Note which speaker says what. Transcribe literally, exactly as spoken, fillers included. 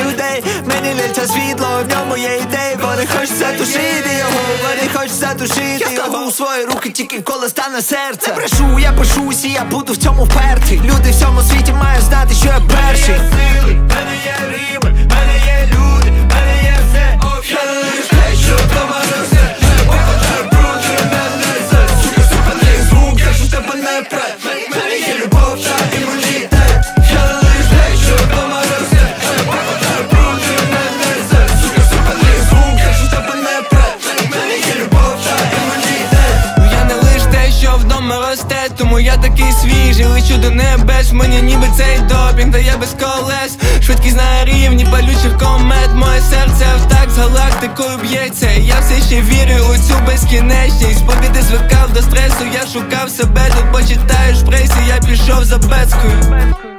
Speaker 1: людей. Мені лється світло, в ньому є ідеї. Вони хочуть затушити його, вони хочуть затушити його у свої руки, тільки коли стане серце. Не брешу, я пишусь і я буду в цьому впертий. Люди в цьому світі мають знати, що я перший.
Speaker 2: В мене є рими, в мене є люди, в мене є все. Я не лиш те, що вдома росте. Покажу бруд, мене це. Сука, супер звук, я ж тебе не прет. В мене є любов та імунітет. Я не лиш те, що вдома росте. Покажу бруд, мене це. Сука, супер звук, я ж тебе не прет. В мене є любов та імунітет.
Speaker 3: Я не лиш те, що вдома росте, тому я такий свіжий, лечу до небес. Мені ніби цей допінг, та я без колес. Швидкість на рівні палючих комет. Моє серце в такт з галактикою б'ється. Я все ще вірю у цю безкінечність. Поки ти звикав до стресу, я шукав себе. Тут почитаєш в пресі, я пішов за бецькою.